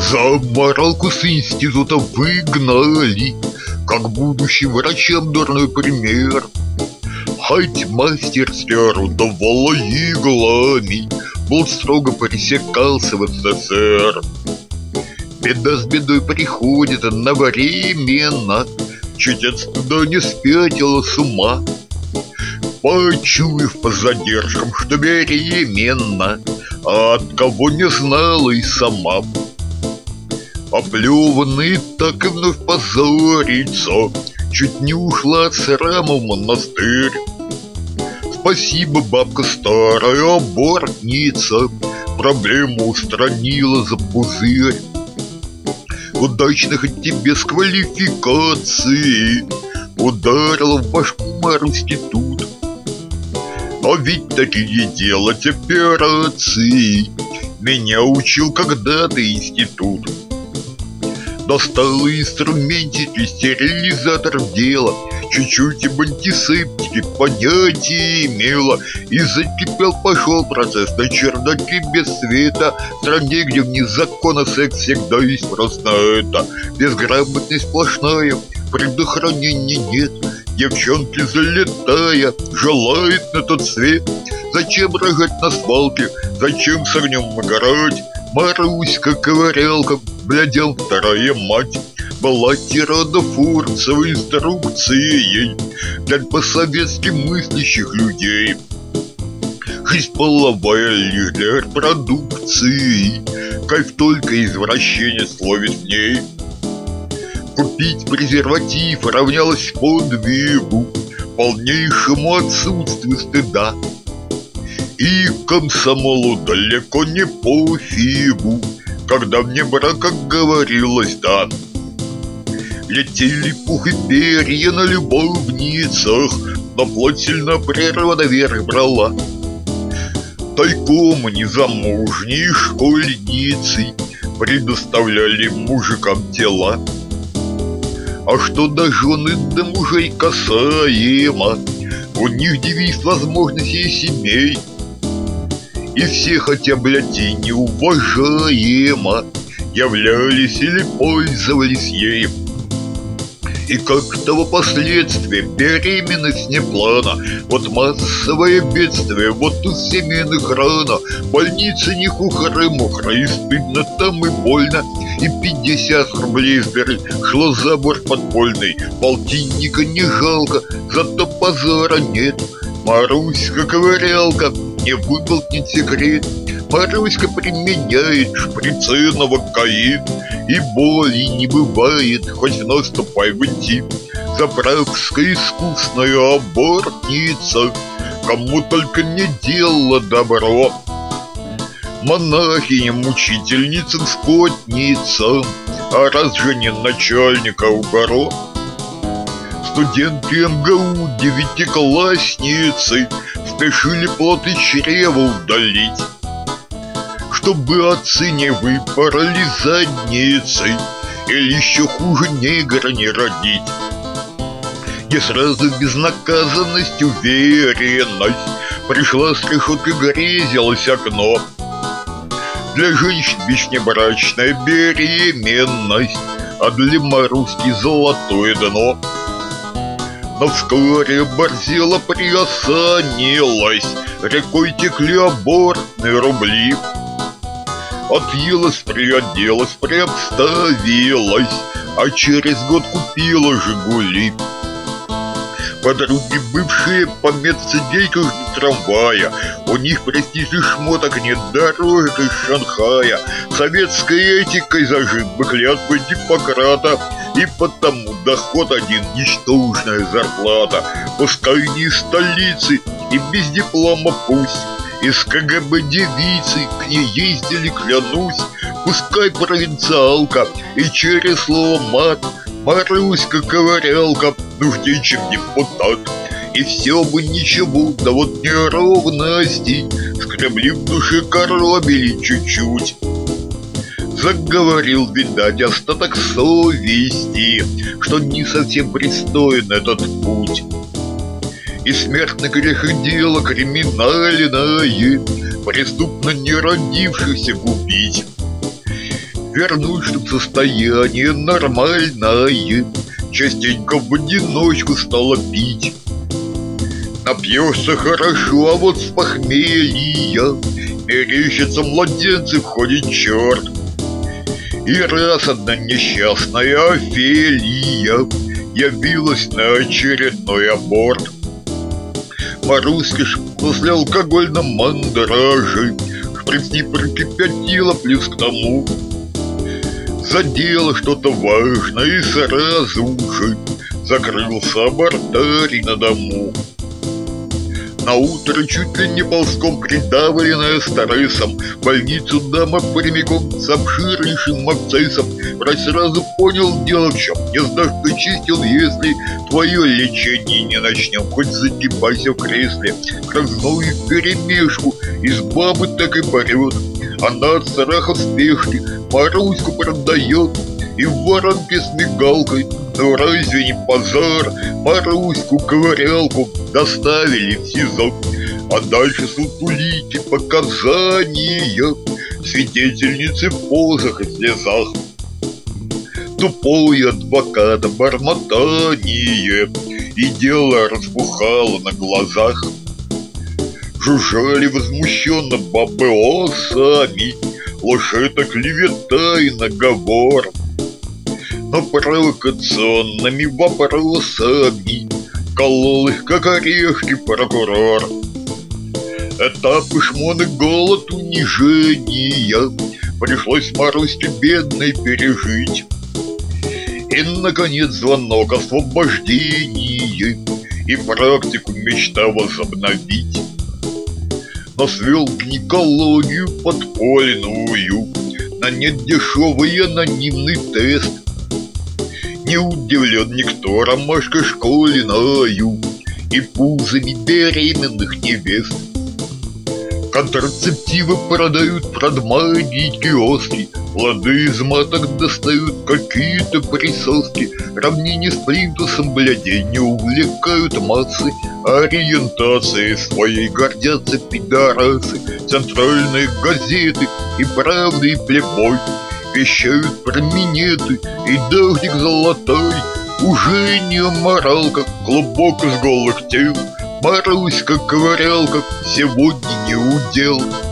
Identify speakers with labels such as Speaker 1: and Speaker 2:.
Speaker 1: За моралку с института выгнали, как будущим врачам дурной пример. Хоть мастерство орудовало иглами, был строго пресекался в СССР. Беда с бедой приходит одновременно, чуть от стыда не спятила с ума. Почуяв по задержкам, что беременна, а от кого не знала и сама. Оплеванный так и вновь позорится, чуть не ушла от срама в монастырь. Спасибо, бабка старая абортница, проблему устранила за пузырь. Удачных от тебе с квалификацией ударила в башку Марусти тут. А ведь такие делать операции меня учил когда-то институт. Достал инструментики, стерилизатор в дело, чуть-чуть об антисептике понятия имела. И закипел пошел процесс на чердаке без света, в стране, где вне закона секс всегда есть, просто это безграмотность сплошная, предохранения нет. Девчонки, залетая, желают на тот свет. Зачем рожать на свалке, зачем с огнем играть? Маруська ковырялка, блядям вторая мать, была тирада Фурцевой инструкцией для по-советски мыслящих людей. Жизнь половая лишь для репродукции, кайф только извращенец словит в ней. Купить презерватив равнялось подвигу, полнейшему отсутствию стыда. И комсомолу далеко не пофигу, когда вне брака говорилось «да». Летели пух и перья на любовницах, но плоть сильно прервана вверх брала. Тайком незамужние школьницы предоставляли мужикам тела. А что до жены, до мужей касаемо, у них девиз возможностей семей. И все, хотя, блядь, и неуважаемо, являлись или пользовались ею. И как того последствия беременность не плана, вот массовое бедствие, вот тут семейных рана, больница не хухры-мухры, и стыдно там и больно, и 50 рублей сберли, шло забор подпольный, полтинника не жалко, зато позора нет. Маруська ковырялка не выболтнет секрет, Маруська применяет шприцы новокаин, и боли не бывает, хоть наступай в интим. Заправская искусная абортница, кому только не делала добро. Монахиням, мучительницам, скотницам, а раз же не начальника угоро. Студенты МГУ, девятиклассницы спешили плод и чрева удалить, чтобы отцы не выпороли задницей или еще хуже негра не родить. Не сразу безнаказанность, уверенность, пришла с решеткой, грезилось окно. Для женщин внебрачная беременность, а для Маруськи золотое дно. Но вскоре борзела приосанилась, рекой текли абортные рубли. Отъелась, приоделась, приобставилась, а через год купила «Жигули». Подруги бывшие по медсидейках до трамвая, у них престижных шмоток нет дороже из Шанхая. Советской этикой зажит бы клятвы Гиппократа, и потому доход один — ничтожная зарплата. Пускай не из столицы и без диплома пусть, из КГБ девицы к ней ездили, клянусь. Пускай провинциалка и через слово мат, Маруська ковырялка нужней, чем депутат. И все бы ничего, да вот неровности скребли в душе, коробили чуть-чуть. Заговорил, видать, остаток совести, что не совсем пристоен этот путь. И смертный грех и дело криминальное, преступно не родившихся губить. вернуть, чтоб состояние нормальное. Частенько в одиночку стала пить. Напьешься хорошо, а вот с похмелья мерещится младенцы, входит черт. И раз одна несчастная Офелия явилась на очередной аборт. Маруська ж после алкогольном мандраже шприц не прокипятила, плюс к тому задела что-то важное, и сразу же закрылся абортарий на дому. Наутро чуть ли не ползком придавленная стрессом в больницу дама прямиком с обширнейшим абсцессом. Врач сразу понял дело в чем. Не сдашь чистил, если твое лечение не начнем. Хоть загибайся в кресле. Кровную вперемешку из бабы так и порет. Она от страха в спешке Маруську продает. И в воронке с мигалкой, ну разве не позор, Маруську-ковырялку доставили в СИЗО. А дальше суд улики, показания, свидетельницы в позах и слезах. Тупое адвоката бормотание, и дело распухало на глазах. Жужжали возмущенно бабы сами, ложь это клевета и наговор. Но провокационными вопросами колол их, как орешки, прокурор. Этапы шмон и голод, унижения пришлось Маруське бедной пережить. И, наконец, звонок освобождения, и практику мечта возобновить. Но свел гинекологию подпольную на недешевый анонимный тест. Не удивлен никто ромашкой школьною и пузами беременных невест. Контрацептивы продают продмаги киоски, плоды из маток достают какие-то присоски. Равнение с плинтусом, блядей, не увлекают массы. Ориентацией своей гордятся пидорасы. Центральные газеты и правда и плебой вещают про минеты и дождик золотой. Уже не моралка, клубок из голых тел. Маруська-ковырялка сегодня не удел.